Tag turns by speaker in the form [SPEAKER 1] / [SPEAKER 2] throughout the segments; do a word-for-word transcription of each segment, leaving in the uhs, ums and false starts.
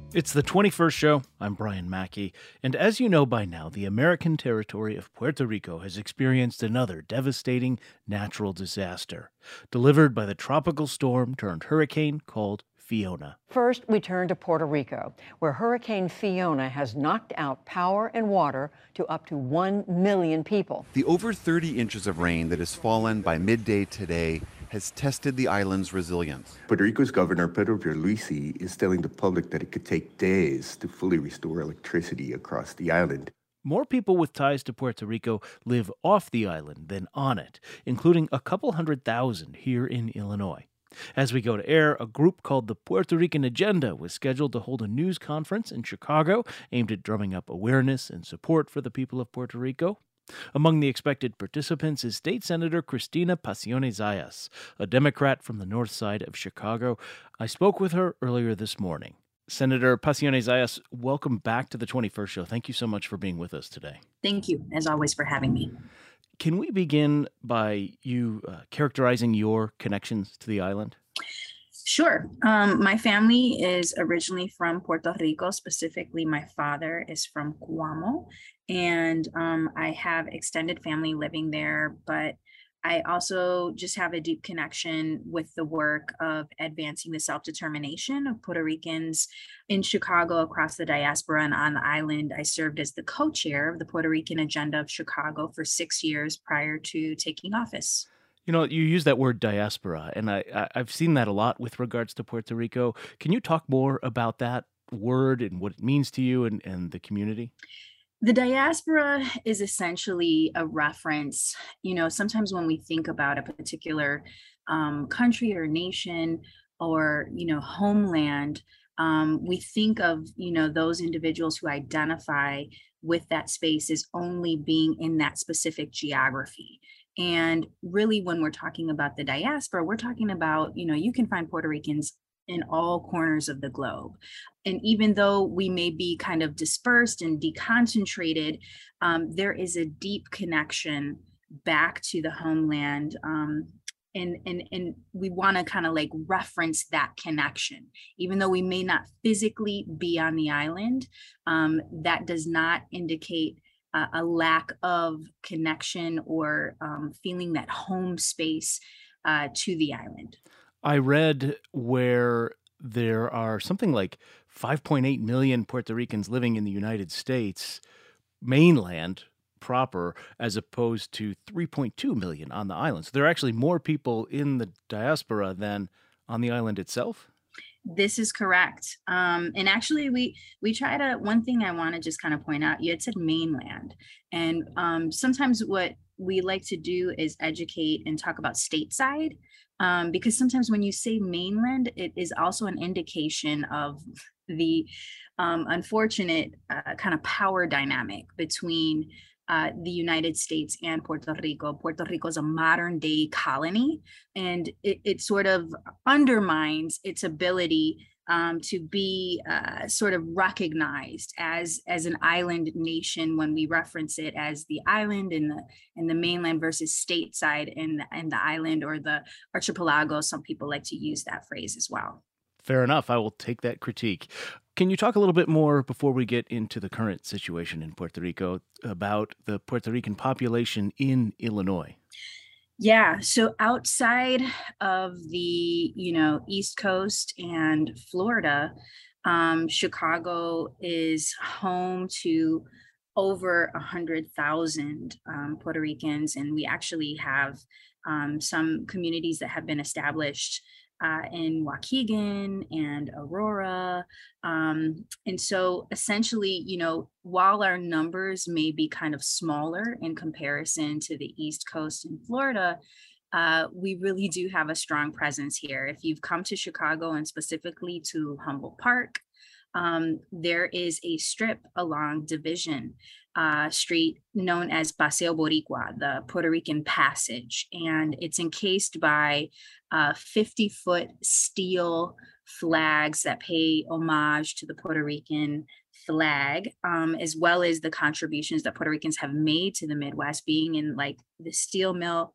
[SPEAKER 1] It's the twenty-first show. I'm Brian Mackey. And as you know by now, the American territory of Puerto Rico has experienced another devastating natural disaster, delivered by the tropical storm turned hurricane called Fiona.
[SPEAKER 2] First, we turn to Puerto Rico, where Hurricane Fiona has knocked out power and water to up to one million people.
[SPEAKER 3] The over thirty inches of rain that has fallen by midday today has tested the island's resilience.
[SPEAKER 4] Puerto Rico's governor, Pedro Pierluisi, is telling the public that it could take days to fully restore electricity across the island.
[SPEAKER 1] More people with ties to Puerto Rico live off the island than on it, including a couple hundred thousand here in Illinois. As we go to air, a group called the Puerto Rican Agenda was scheduled to hold a news conference in Chicago aimed at drumming up awareness and support for the people of Puerto Rico. Among the expected participants is State Senator Cristina Pacione-Zayas, a Democrat from the north side of Chicago. I spoke with her earlier this morning. Senator Pacione-Zayas, welcome back to the twenty-first show. Thank you so much for being with us today.
[SPEAKER 5] Thank you, as always, for having me.
[SPEAKER 1] Can we begin by you uh, characterizing your connections to the island?
[SPEAKER 5] Sure. Um, my family is originally from Puerto Rico. Specifically, my father is from Cuamo, and um, I have extended family living there, but I also just have a deep connection with the work of advancing the self-determination of Puerto Ricans in Chicago, across the diaspora, and on the island. I served as the co-chair of the Puerto Rican Agenda of Chicago for six years prior to taking office.
[SPEAKER 1] You know, you use that word diaspora, and I, I, I've seen that a lot with regards to Puerto Rico. Can you talk more about that word and what it means to you and, and the community?
[SPEAKER 5] The diaspora is essentially a reference. You know, sometimes when we think about a particular um, country or nation or, you know, homeland, um, we think of, you know, those individuals who identify with that space as only being in that specific geography. And really, when we're talking about the diaspora, we're talking about, you know, you can find Puerto Ricans in all corners of the globe. And even though we may be kind of dispersed and deconcentrated, um, there is a deep connection back to the homeland. Um, and, and, and we want to kind of like reference that connection. Even though we may not physically be on the island, um, that does not indicate uh, a lack of connection or um, feeling that home space uh, to the island.
[SPEAKER 1] I read where there are something like five point eight million Puerto Ricans living in the United States mainland proper, as opposed to three point two million on the island. So there are actually more people in the diaspora than on the island itself?
[SPEAKER 5] This is correct. Um, and actually, we we try to, one thing I want to just kind of point out, you had said mainland. And um, sometimes what we like to do is educate and talk about stateside. Um, because sometimes when you say mainland, it is also an indication of the um, unfortunate uh, kind of power dynamic between uh, the United States and Puerto Rico. Puerto Rico is a modern day colony, and it, it sort of undermines its ability Um, to be uh, sort of recognized as as an island nation when we reference it as the island and the and the mainland versus stateside and and the island or the archipelago. Some people like to use that phrase as well.
[SPEAKER 1] Fair enough. I will take that critique. Can you talk a little bit more before we get into the current situation in Puerto Rico about the Puerto Rican population in Illinois?
[SPEAKER 5] Yeah, so outside of the, you know, East Coast and Florida, um, Chicago is home to over a hundred thousand um, Puerto Ricans, and we actually have um, some communities that have been established uh, in Waukegan and Aurora. Um, and so essentially, you know, while our numbers may be kind of smaller in comparison to the East Coast and Florida, uh, we really do have a strong presence here. If you've come to Chicago and specifically to Humboldt Park, um, there is a strip along Division uh, Street known as Paseo Boricua, the Puerto Rican Passage, and it's encased by uh, fifty foot steel flags that pay homage to the Puerto Rican flag, um, as well as the contributions that Puerto Ricans have made to the Midwest, being in like the steel mill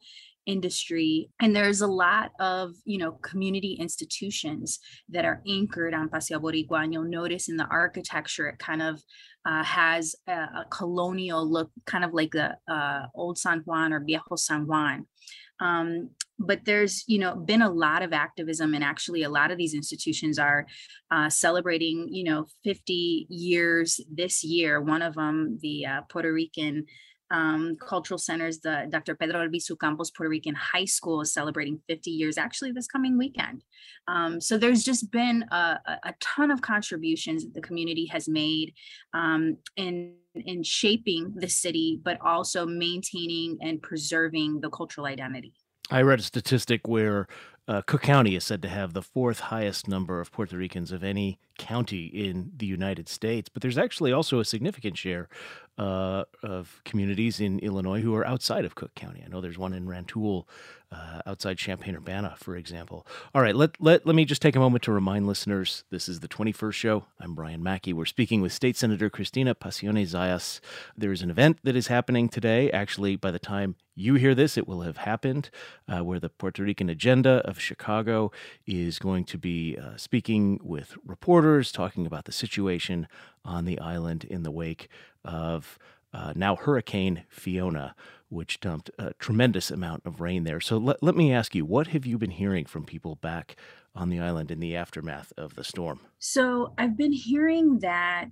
[SPEAKER 5] industry. And there's a lot of, you know, community institutions that are anchored on Paseo Boricua. And you'll notice in the architecture, it kind of uh, has a, a colonial look, kind of like the uh, old San Juan or Viejo San Juan. Um, but there's, you know, been a lot of activism, and actually a lot of these institutions are uh, celebrating, you know, fifty years this year. One of them, the uh, Puerto Rican um, cultural centers, the Doctor Pedro Albizu Campos Puerto Rican High School is celebrating fifty years, actually this coming weekend. Um, so there's just been a, a ton of contributions that the community has made um, in in shaping the city, but also maintaining and preserving the cultural identity.
[SPEAKER 1] I read a statistic where uh, Cook County is said to have the fourth highest number of Puerto Ricans of any county in the United States, but there's actually also a significant share uh, of communities in Illinois who are outside of Cook County. I know there's one in Rantoul, uh, outside Champaign-Urbana, for example. All right, let, let, let me just take a moment to remind listeners, this is the twenty-first show. I'm Brian Mackey. We're speaking with State Senator Cristina Pacione-Zayas. There is an event that is happening today. Actually, by the time you hear this, it will have happened, uh, where the Puerto Rican Agenda of Chicago is going to be uh, speaking with reporters, talking about the situation on the island in the wake of uh, now Hurricane Fiona, which dumped a tremendous amount of rain there. So let, let me ask you, what have you been hearing from people back on the island in the aftermath of the storm?
[SPEAKER 5] So I've been hearing that,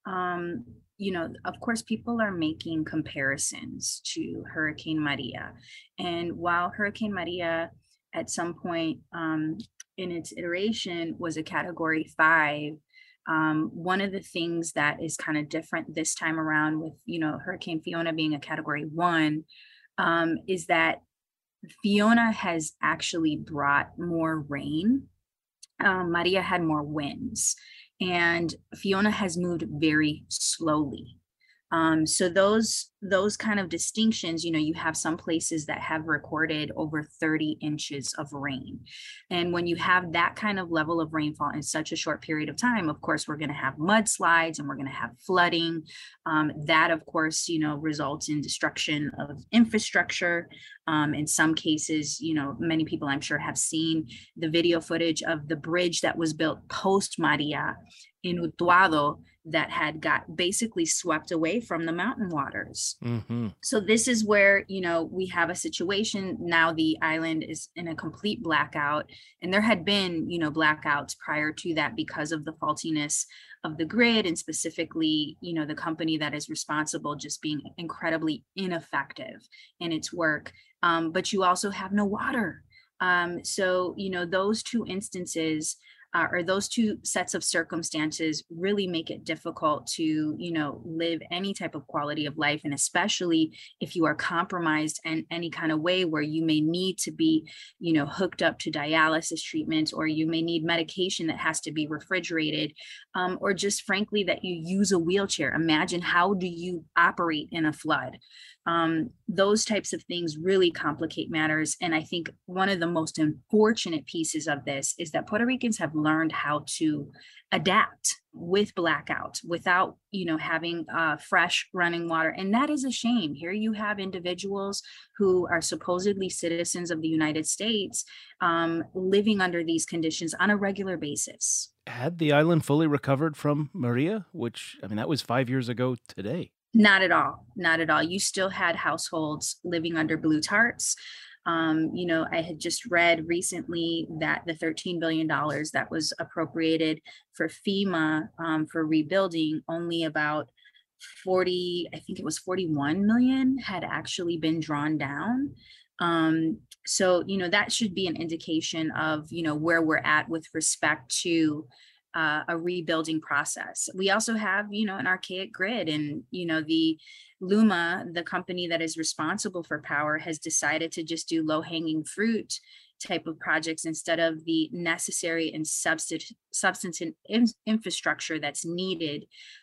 [SPEAKER 5] um, you know, of course, people are making comparisons to Hurricane Maria. And while Hurricane Maria at some point um, in its iteration was a category five, um, one of the things that is kind of different this time around with, you know, Hurricane Fiona being a category one um, is that Fiona has actually brought more rain. Um, Maria had more winds, and Fiona has moved very slowly. Um, so those those kind of distinctions, you know, you have some places that have recorded over thirty inches of rain. And when you have that kind of level of rainfall in such a short period of time, of course, we're going to have mudslides and we're going to have flooding. Um, that, of course, you know, results in destruction of infrastructure. Um, in some cases, you know, many people I'm sure have seen the video footage of the bridge that was built post Maria in Utuado that had got basically swept away from the mountain waters. Mm-hmm. So this is where, you know, we have a situation now. The island is in a complete blackout, and there had been, you know, blackouts prior to that because of the faultiness of the grid, and specifically, you know, the company that is responsible just being incredibly ineffective in its work. Um, but you also have no water. Um, so, you know, those two instances Uh, or those two sets of circumstances really make it difficult to, you know, live any type of quality of life. And especially if you are compromised in any kind of way where you may need to be, you know, hooked up to dialysis treatments, or you may need medication that has to be refrigerated, um, or just frankly that you use a wheelchair. Imagine, how do you operate in a flood? Um, those types of things really complicate matters. And I think one of the most unfortunate pieces of this is that Puerto Ricans have learned how to adapt with blackout without, you know, having uh, fresh running water. And that is a shame. Here you have individuals who are supposedly citizens of the United States um, living under these conditions on a regular basis.
[SPEAKER 1] Had the island fully recovered from Maria, which, I mean, that was five years ago today?
[SPEAKER 5] Not at all. Not at all. You still had households living under blue tarps. Um, you know, I had just read recently that the thirteen billion dollars that was appropriated for FEMA um, for rebuilding, only about forty, I think it was forty-one million had actually been drawn down. Um, so, you know, that should be an indication of, you know, where we're at with respect to Uh, a rebuilding process. We also have, you know, an archaic grid, and, you know, the Luma, the company that is responsible for power, has decided to just do low hanging fruit type of projects instead of the necessary and substantive, substantive in- infrastructure that's needed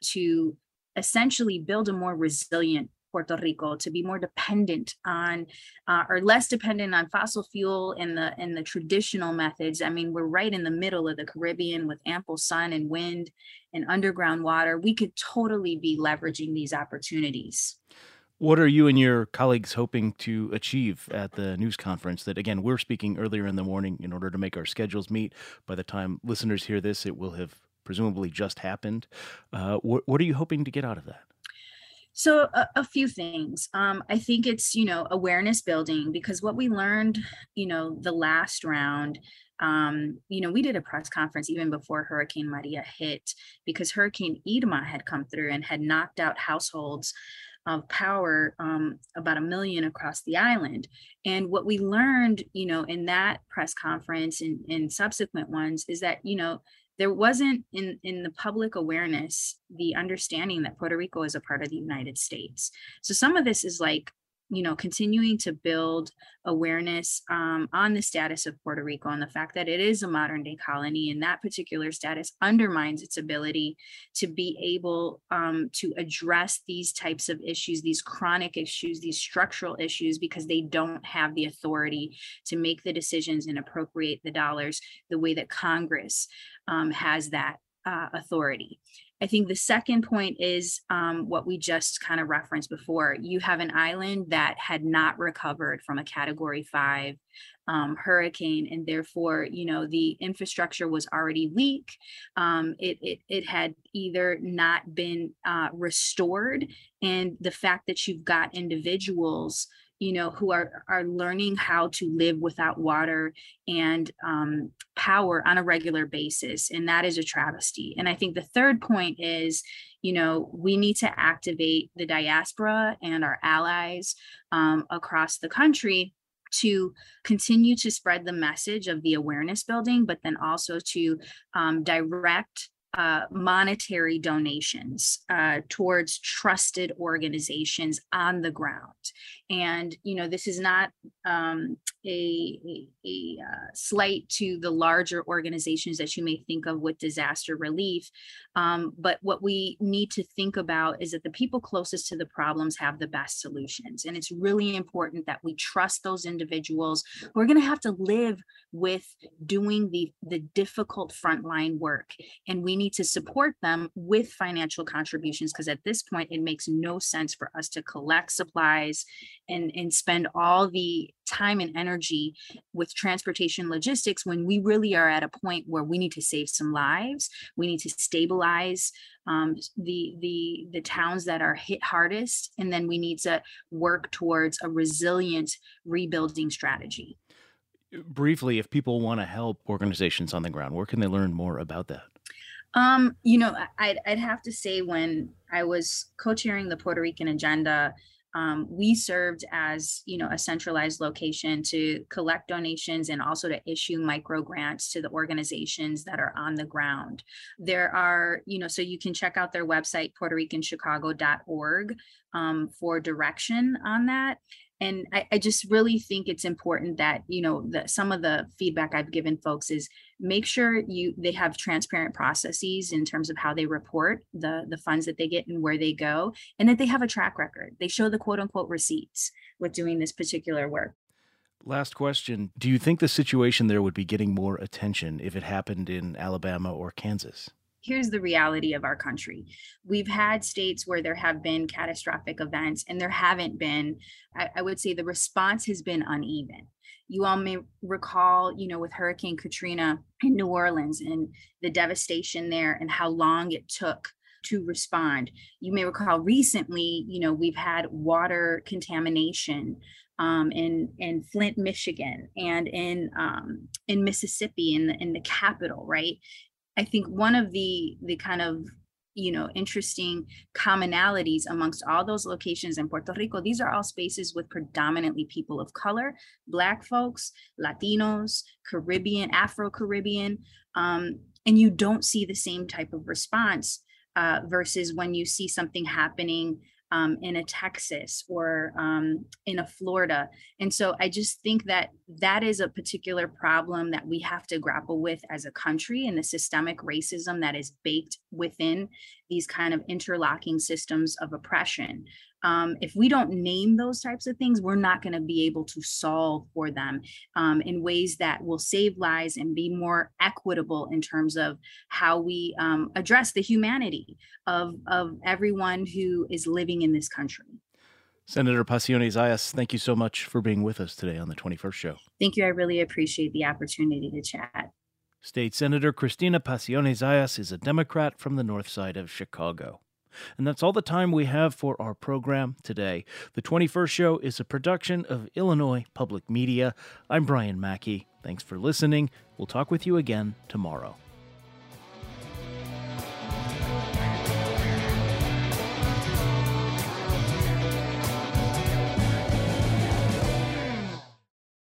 [SPEAKER 5] to essentially build a more resilient Puerto Rico, to be more dependent on uh, or less dependent on fossil fuel and the and the traditional methods. I mean, we're right in the middle of the Caribbean with ample sun and wind and underground water. We could totally be leveraging these opportunities.
[SPEAKER 1] What are you and your colleagues hoping to achieve at the news conference that, again, we're speaking earlier in the morning in order to make our schedules meet? By the time listeners hear this, it will have presumably just happened. Uh, what, what are you hoping to get out of that?
[SPEAKER 5] So a, a few things. Um, I think it's, you know, awareness building, because what we learned, you know, the last round, um, you know, we did a press conference even before Hurricane Maria hit, because Hurricane Irma had come through and had knocked out households of power, um, about a million across the island. And what we learned, you know, in that press conference and in subsequent ones is that, you know, there wasn't in, in the public awareness, the understanding that Puerto Rico is a part of the United States. So some of this is like, you know, continuing to build awareness um, on the status of Puerto Rico and the fact that it is a modern day colony, and that particular status undermines its ability to be able um, to address these types of issues, these chronic issues, these structural issues, because they don't have the authority to make the decisions and appropriate the dollars the way that Congress um, has that uh, authority. I think the second point is um, what we just kind of referenced before. You have an island that had not recovered from a category five um, hurricane, and therefore, you know, the infrastructure was already weak. Um, it, it, it had either not been uh, restored, and the fact that you've got individuals, you know, who are are learning how to live without water and um, power on a regular basis. And that is a travesty. And I think the third point is, you know, we need to activate the diaspora and our allies um, across the country to continue to spread the message of the awareness building, but then also to um, direct Uh, monetary donations uh, towards trusted organizations on the ground. And, you know, this is not um, a, a, a uh, slight to the larger organizations that you may think of with disaster relief. Um, but what we need to think about is that the people closest to the problems have the best solutions. And it's really important that we trust those individuals who are going to have to live with doing the, the difficult frontline work. And we need to support them with financial contributions, because at this point, it makes no sense for us to collect supplies and, and spend all the time and energy with transportation logistics when we really are at a point where we need to save some lives. We need to stabilize um, the, the, the towns that are hit hardest, and then we need to work towards a resilient rebuilding strategy.
[SPEAKER 1] Briefly, if people want to help organizations on the ground, where can they learn more about that?
[SPEAKER 5] Um, you know, I'd, I'd have to say, when I was co-chairing the Puerto Rican Agenda, um, we served as, you know, a centralized location to collect donations and also to issue micro grants to the organizations that are on the ground. There are, you know, so you can check out their website, puerto rican chicago dot org, um, for direction on that. And I, I just really think it's important that, you know, that some of the feedback I've given folks is make sure you they have transparent processes in terms of how they report the, the funds that they get and where they go, and that they have a track record. They show the quote unquote receipts with doing this particular work.
[SPEAKER 1] Last question. Do you think the situation there would be getting more attention if it happened in Alabama or Kansas?
[SPEAKER 5] Here's the reality of our country. We've had states where there have been catastrophic events, and there haven't been, I, I would say the response has been uneven. You all may recall, you know, with Hurricane Katrina in New Orleans and the devastation there and how long it took to respond. You may recall recently, you know, we've had water contamination um, in in Flint, Michigan, and in um, in Mississippi, in the in the capital, right? I think one of the the kind of, you know, interesting commonalities amongst all those locations in Puerto Rico, these are all spaces with predominantly people of color, Black folks, Latinos, Caribbean, Afro-Caribbean, um, and you don't see the same type of response uh, versus when you see something happening Um, in a Texas or um, in a Florida. And so I just think that that is a particular problem that we have to grapple with as a country, and the systemic racism that is baked within these kind of interlocking systems of oppression. Um, if we don't name those types of things, we're not going to be able to solve for them um, in ways that will save lives and be more equitable in terms of how we um, address the humanity of, of everyone who is living in this country.
[SPEAKER 1] Senator Pacione Zayas, thank you so much for being with us today on the twenty-first Show.
[SPEAKER 5] Thank you. I really appreciate the opportunity to chat.
[SPEAKER 1] State Senator Cristina Pacione Zayas is a Democrat from the north side of Chicago. And that's all the time we have for our program today. The twenty-first Show is a production of Illinois Public Media. I'm Brian Mackey. Thanks for listening. We'll talk with you again tomorrow.